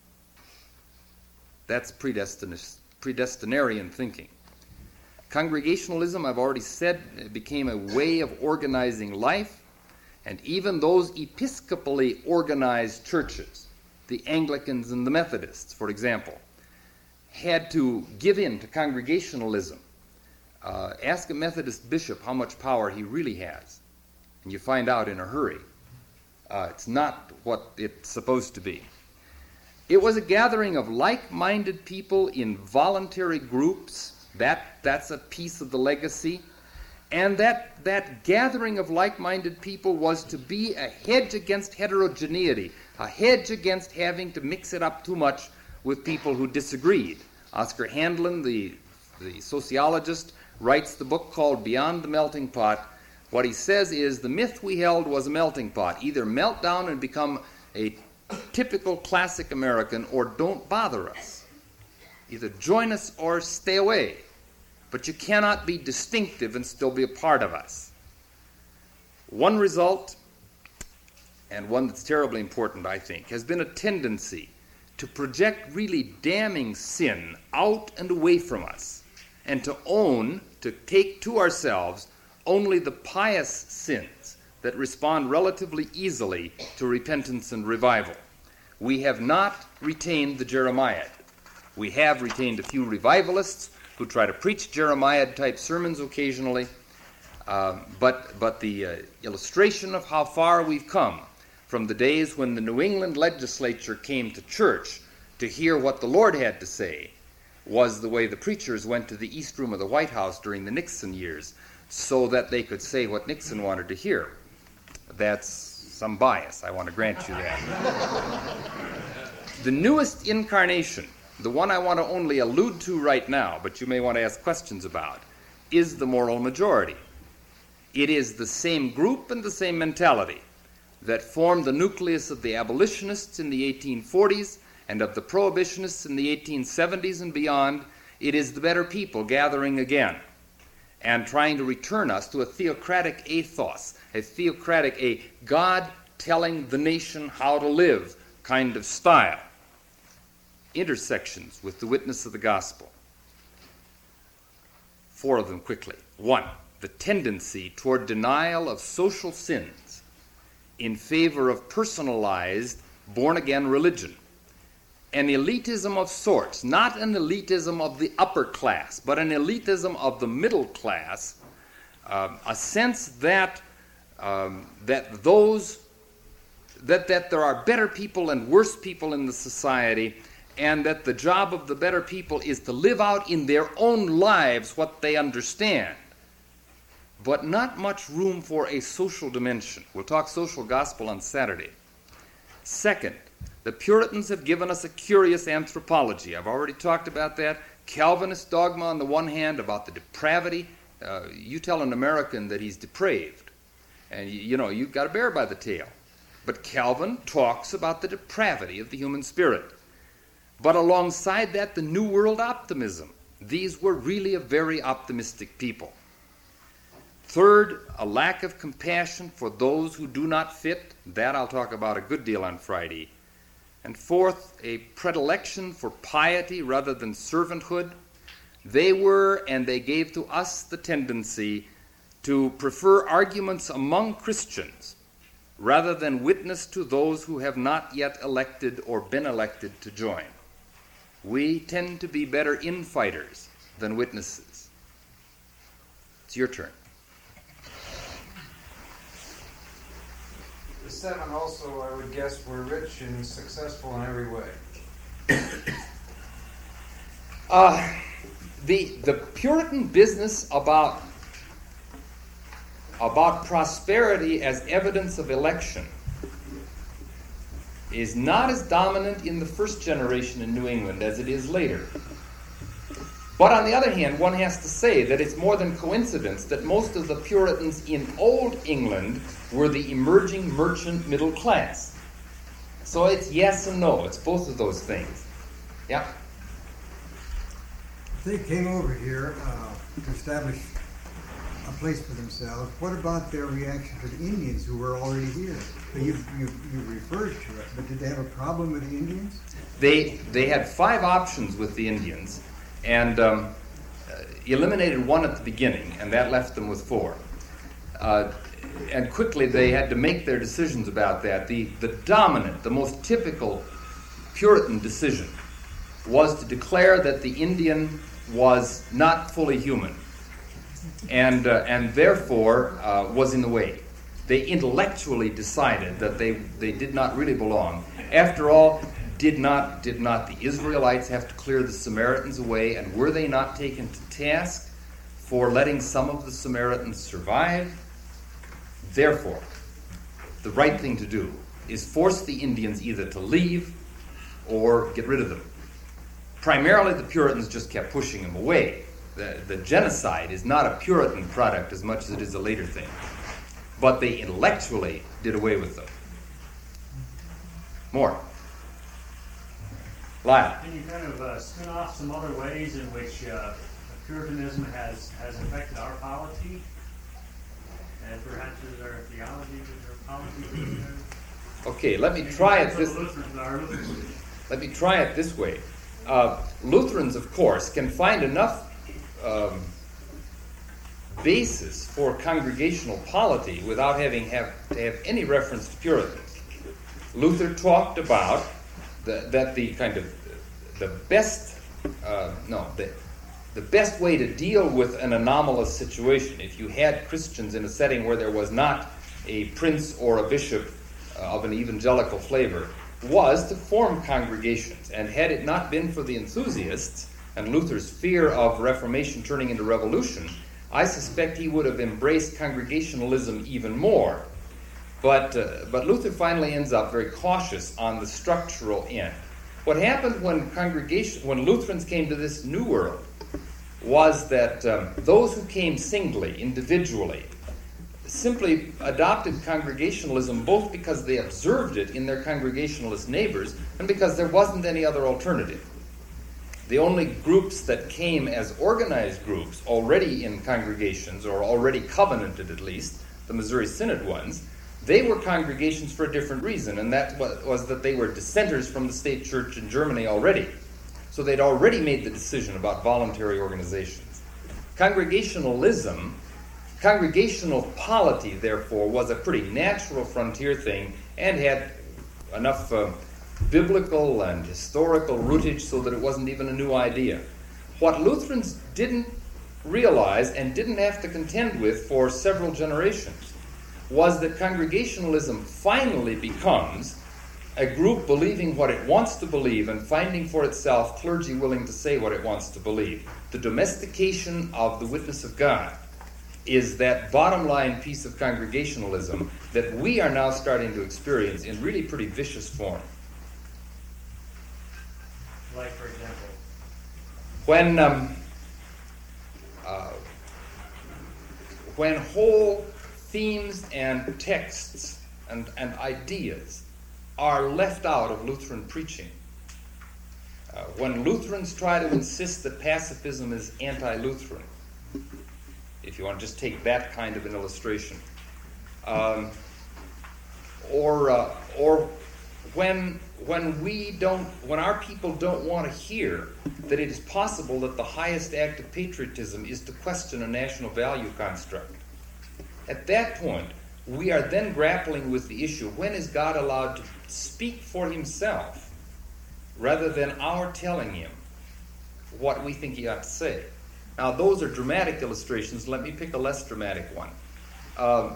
That's predestin- predestinarian thinking. Congregationalism, I've already said, became a way of organizing life, and even those episcopally organized churches, the Anglicans and the Methodists, for example, had to give in to Congregationalism. Uh, ask a Methodist bishop how much power he really has, and you find out in a hurry. Uh, it's not what it's supposed to be. It was a gathering of like-minded people in voluntary groups. That, that's a piece of the legacy. And that, that gathering of like-minded people was to be a hedge against heterogeneity, a hedge against having to mix it up too much with people who disagreed. Oscar Handlin, the, the sociologist, writes the book called Beyond the Melting Pot. What he says is the myth we held was a melting pot. Either melt down and become a typical classic American, or don't bother us. Either join us or stay away. But you cannot be distinctive and still be a part of us. One result, and one that's terribly important, I think, has been a tendency to project really damning sin out and away from us, and to own, to take to ourselves, only the pious sins that respond relatively easily to repentance and revival. We have not retained the Jeremiad. We have retained a few revivalists who try to preach Jeremiad-type sermons occasionally, uh, but, but the uh, illustration of how far we've come from the days when the New England legislature came to church to hear what the Lord had to say was the way the preachers went to the East Room of the White House during the Nixon years, so that they could say what Nixon wanted to hear. That's some bias, I want to grant you that. The newest incarnation, the one I want to only allude to right now, but you may want to ask questions about, is the moral majority. It is the same group and the same mentality that formed the nucleus of the abolitionists in the eighteen forties and of the prohibitionists in the eighteen seventies and beyond. It is the better people gathering again and trying to return us to a theocratic ethos, a theocratic, a God telling the nation how to live kind of style. Intersections with the witness of the gospel. Four of them quickly. One, the tendency toward denial of social sins in favor of personalized, born-again religion. An elitism of sorts, not an elitism of the upper class, but an elitism of the middle class, um, a sense that um, that those that that there are better people and worse people in the society, and that the job of the better people is to live out in their own lives what they understand, but not much room for a social dimension. We'll talk social gospel on Saturday. Second, the Puritans have given us a curious anthropology. I've already talked about that. Calvinist dogma on the one hand about the depravity. Uh, you tell an American that he's depraved, and you, you know, you've got to bear by the tail. But Calvin talks about the depravity of the human spirit. But alongside that, the New World optimism. These were really a very optimistic people. Third, a lack of compassion for those who do not fit. That I'll talk about a good deal on Friday. And fourth, a predilection for piety rather than servanthood. They were, and they gave to us the tendency to prefer arguments among Christians rather than witness to those who have not yet elected or been elected to join. We tend to be better infighters than witnesses. It's your turn. The seven also, I would guess, were rich and successful in every way. uh, the, the Puritan business about, about prosperity as evidence of election is not as dominant in the first generation in New England as it is later. But on the other hand, one has to say that it's more than coincidence that most of the Puritans in Old England were the emerging merchant middle class. So it's yes and no. It's both of those things. Yeah? They came over here uh, to establish a place for themselves. What about their reaction to the Indians who were already here? You, you, you referred to it, but did they have a problem with the Indians? They, they had five options with the Indians, and um, eliminated one at the beginning, and that left them with four. Uh, and quickly they had to make their decisions about that. The, the dominant, the most typical Puritan decision was to declare that the Indian was not fully human, and, uh, and therefore uh, was in the way. They intellectually decided that they, they did not really belong. After all, Did not, did not the Israelites have to clear the Samaritans away, and were they not taken to task for letting some of the Samaritans survive? Therefore, the right thing to do is force the Indians either to leave or get rid of them. Primarily, the Puritans just kept pushing them away. The, the genocide is not a Puritan product as much as it is a later thing. But they intellectually did away with them. More. Lyle. Can you kind of uh, spin off some other ways in which uh, Puritanism has, has affected our polity? And perhaps is our theology, is our polity? Okay, let me try it this Let me try it this way. Uh, Lutherans, of course, can find enough um, basis for congregational polity without having have, to have any reference to Puritans. Luther talked about The, that the kind of the best uh, no the, the best way to deal with an anomalous situation, if you had Christians in a setting where there was not a prince or a bishop uh, of an evangelical flavor, was to form congregations. And had it not been for the enthusiasts and Luther's fear of Reformation turning into revolution, I suspect he would have embraced congregationalism even more. But, uh, but Luther finally ends up very cautious on the structural end. What happened when congregation, when Lutherans came to this new world was that um, those who came singly, individually, simply adopted congregationalism both because they observed it in their congregationalist neighbors and because there wasn't any other alternative. The only groups that came as organized groups already in congregations, or already covenanted at least, the Missouri Synod ones, they were congregations for a different reason, and that was that they were dissenters from the state church in Germany already. So they'd already made the decision about voluntary organizations. Congregationalism, congregational polity, therefore, was a pretty natural frontier thing and had enough uh, biblical and historical rootage so that it wasn't even a new idea. What Lutherans didn't realize and didn't have to contend with for several generations was that congregationalism finally becomes a group believing what it wants to believe and finding for itself clergy willing to say what it wants to believe. The domestication of the witness of God is that bottom line piece of congregationalism that we are now starting to experience in really pretty vicious form. Like, for example? When, um, uh, when whole themes and texts and, and ideas are left out of Lutheran preaching. Uh, when Lutherans try to insist that pacifism is anti-Lutheran, if you want to just take that kind of an illustration, um, or uh, or when when we don't, when our people don't want to hear that it is possible that the highest act of patriotism is to question a national value construct. At that point, we are then grappling with the issue, when is God allowed to speak for himself rather than our telling him what we think he ought to say? Now, those are dramatic illustrations. Let me pick a less dramatic one. Um,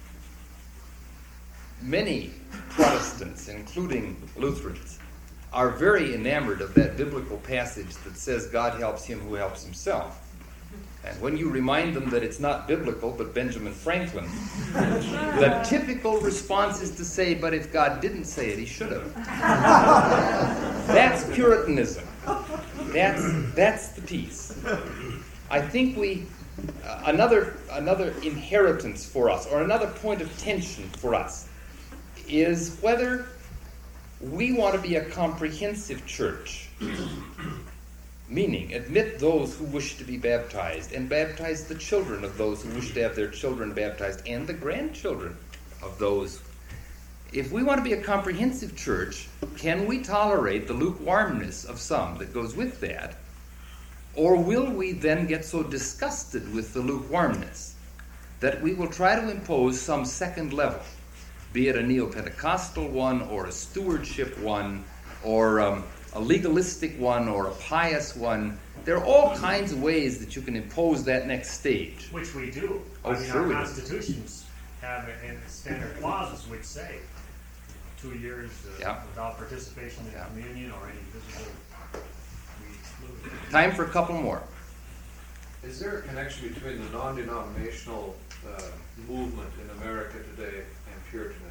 many Protestants, including Lutherans, are very enamored of that biblical passage that says God helps him who helps himself. And when you remind them that it's not biblical but Benjamin Franklin, the typical response is to say, but if God didn't say it, he should have. That's Puritanism. That's, that's the piece. I think we, uh, another, another inheritance for us, or another point of tension for us, is whether we want to be a comprehensive church, meaning admit those who wish to be baptized and baptize the children of those who wish to have their children baptized and the grandchildren of those. If we want to be a comprehensive church, can we tolerate the lukewarmness of some that goes with that? Or will we then get so disgusted with the lukewarmness that we will try to impose some second level, be it a neo-Pentecostal one or a stewardship one or um, a legalistic one or a pious one? There are all kinds of ways that you can impose that next stage. Which we do. Oh, I mean, sure our we do. constitutions have it in standard clauses which say two years uh, Yeah. without participation in Yeah. communion or any visible, we exclude. Time for a couple more. Is there a connection between the non-denominational uh, movement in America today and Puritanism?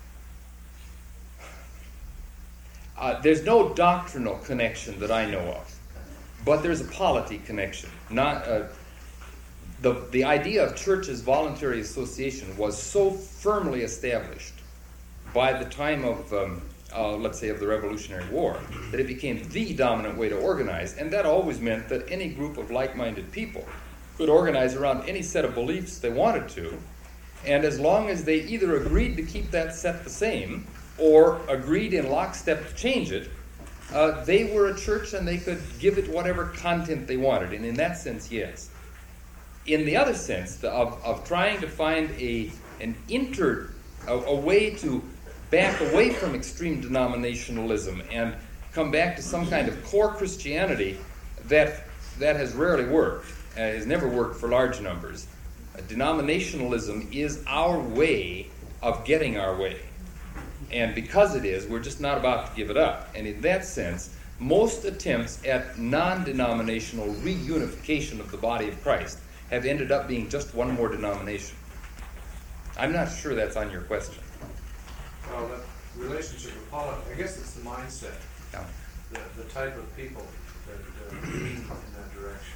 Uh, there's no doctrinal connection that I know of, but there's a polity connection. Not uh, the the idea of church as voluntary association was so firmly established by the time of, um, uh, let's say, of the Revolutionary War, that it became the dominant way to organize, and that always meant that any group of like-minded people could organize around any set of beliefs they wanted to, and as long as they either agreed to keep that set the same or agreed in lockstep to change it, uh, they were a church and they could give it whatever content they wanted. And in that sense, yes. In the other sense, the, of, of trying to find a an inter a, a way to back away from extreme denominationalism and come back to some kind of core Christianity, that that has rarely worked. Uh, has never worked for large numbers. Uh, denominationalism is our way of getting our way. And because it is, we're just not about to give it up. And in that sense, most attempts at non-denominational reunification of the body of Christ have ended up being just one more denomination. I'm not sure that's on your question. Well, that relationship with politics, I guess it's the mindset, Yeah. the, the type of people that uh, lean in that direction.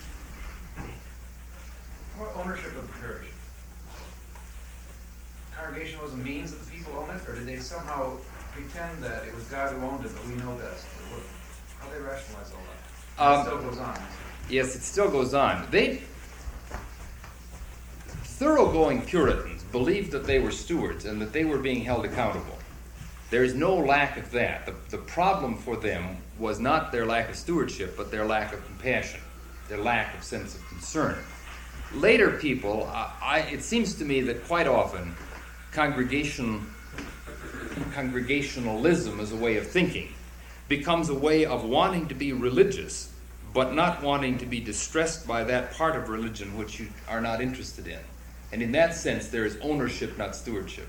What ownership of the church? Congregation was a means that the people own it, or did they somehow pretend that it was God who owned it, but we know best? Or what, how do they rationalize all that? Um, it still goes on. Yes, it still goes on. They, thoroughgoing Puritans believed that they were stewards and that they were being held accountable. There is no lack of that. The, the problem for them was not their lack of stewardship, but their lack of compassion, their lack of sense of concern. Later people, uh, I, it seems to me that quite often congregation, congregationalism as a way of thinking becomes a way of wanting to be religious, but not wanting to be distressed by that part of religion which you are not interested in. And in that sense, there is ownership, not stewardship.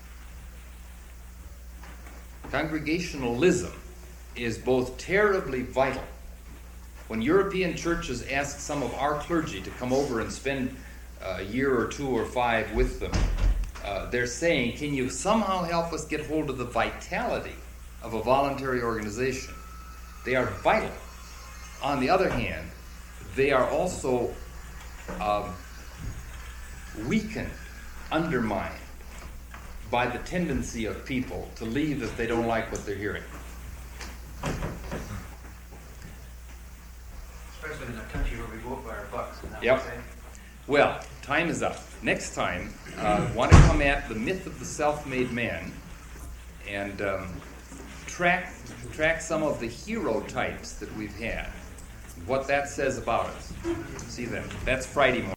Congregationalism is both terribly vital. When European churches ask some of our clergy to come over and spend a year or two or five with them, uh, they're saying, can you somehow help us get hold of the vitality of a voluntary organization? They are vital. On the other hand, they are also um, weakened, undermined by the tendency of people to leave if they don't like what they're hearing. Especially in a country where we go up by our bucks. Isn't that Yep. what I'm saying? Well, time is up. Next time, uh, want to come at the myth of the self-made man and um, track track some of the hero types that we've had, what that says about us. See then. That's Friday morning.